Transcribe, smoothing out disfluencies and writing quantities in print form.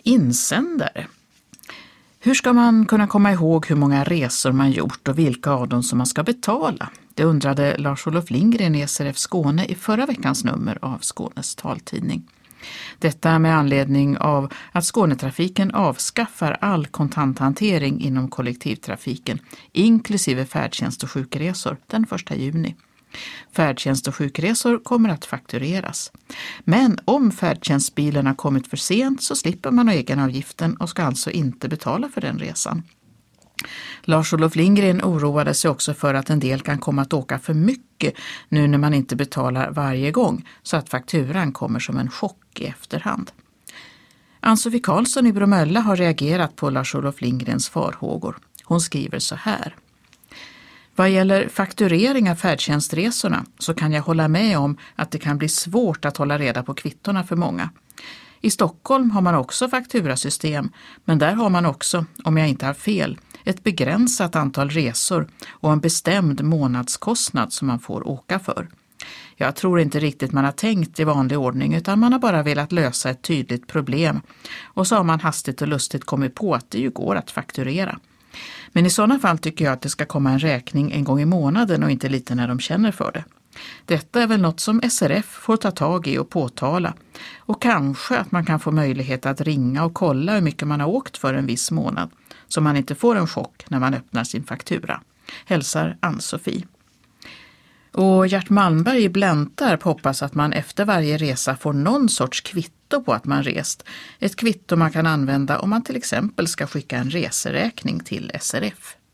Insändare. Hur ska man kunna komma ihåg hur många resor man gjort och vilka av dem som man ska betala? Det undrade Lars-Olof Lindgren i SRF Skåne i förra veckans nummer av Skånes taltidning. Detta med anledning av att Skånetrafiken avskaffar all kontanthantering inom kollektivtrafiken, inklusive färdtjänst och sjukresor, den 1 juni. Färdtjänst och sjukresor kommer att faktureras. Men om färdtjänstbilen har kommit för sent så slipper man egenavgiften och ska alltså inte betala för den resan. Lars-Olof Lindgren oroade sig också för att en del kan komma att åka för mycket nu när man inte betalar varje gång, så att fakturan kommer som en chock i efterhand. Ann-Sofie Karlsson i Bromölla har reagerat på Lars-Olof Lindgrens farhågor. Hon skriver så här. Vad gäller fakturering av färdtjänstresorna så kan jag hålla med om att det kan bli svårt att hålla reda på kvittorna för många. I Stockholm har man också fakturasystem, men där har man också, om jag inte har fel, ett begränsat antal resor och en bestämd månadskostnad som man får åka för. Jag tror inte riktigt man har tänkt i vanlig ordning, utan man har bara velat lösa ett tydligt problem, och så har man hastigt och lustigt kommit på att det ju går att fakturera. Men i sådana fall tycker jag att det ska komma en räkning en gång i månaden och inte lite när de känner för det. Detta är väl något som SRF får ta tag i och påtala, och kanske att man kan få möjlighet att ringa och kolla hur mycket man har åkt för en viss månad, så man inte får en chock när man öppnar sin faktura. Hälsar Ann-Sofie. Och Gert Malmberg i Bläntarp hoppas att man efter varje resa får någon sorts kvitto på att man rest. Ett kvitto man kan använda om man till exempel ska skicka en reseräkning till SRF.